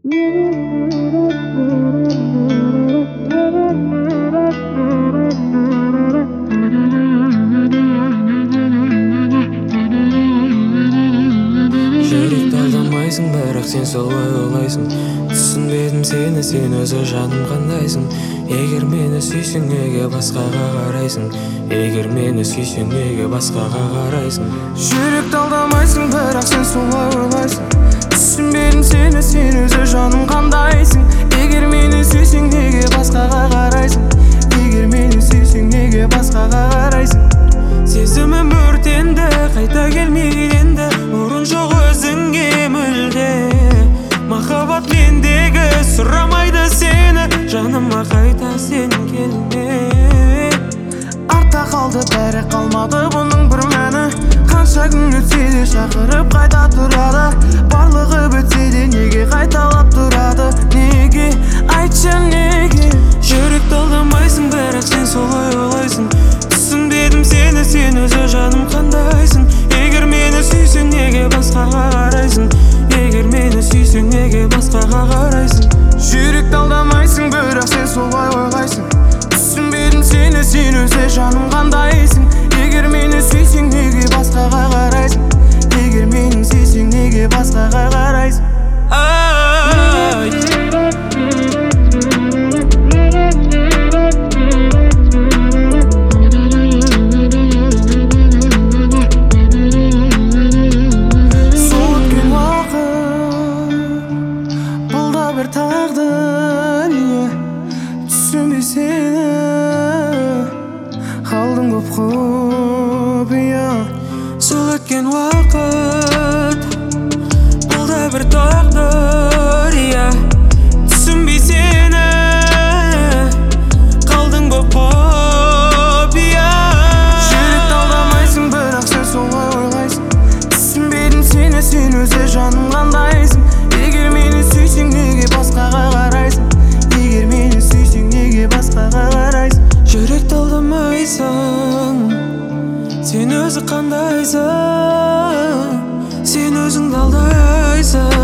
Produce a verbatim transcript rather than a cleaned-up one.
Жүректі алдамайсың, бірақ сен солай ойлайсың. Түсінбедім сені, сен өзі жаным қандайсың. Егер мені сүйсең, неге басқаға қарайсың? Егер мені сүйсең, неге басқаға қарайсың? Жүректі алдамайсың, бірақ сен солай ойлайсың. Түсінбедім сені, сен өзі жаным қандайсың. Егер мені сүйсең, неге басқаға қарайсың? Егер мені сүйсең, неге басқаға қарайсың? Сезімім өртенді, қайта келмейді енді. Орын жоқ өзіңе мүлде. Махаббат мендегі сұрамайды сені. Жаныма қайта сен келме. Артта қалды, бәрі қалмады бұның бір мәні. Қанша күн өтсе де шақырып қайта тұрады. Барлығы бітсе де неге қайталап тұрады? Неге, айтшы неге? Жүректі алдамайсың, бірақ сен солай ойлайсың. Түсінбедім сені, сен өзі жаным қандайсың. Егер мені сүйсең, неге басқаға қарайсың? Егер мені сүйсең, неге басқаға қарайсың? Жүректі алдамайсың, бірақ сен солай ойлайсың. Түсінбедім сені, сен өзі жаным қандайсың. Егер мені сүйсең, неге басқаға қарайсың? Егер мені сүйсең, неге басқаға қарайсың? Сол өткен уақыт, бұл да бір тағдыр, түсінбей сені қалдым көп құпия. Сол өткен уақыт, бұл да бір тағдыр, иә. Түсінбей сені қалдың боп құпия. Жүректі алдамайсың, бірақ сен солай ойлайсың. Түсінбедім сені, сен өзі жаным қандайсың. Егер мені сүйсең, неге басқаға қарайсың? Егер мені сүйсең, неге басқаға қарайсың? Жүректі алдамайсың, сен өзі қандайсың? Сен өзіңді алдайсың.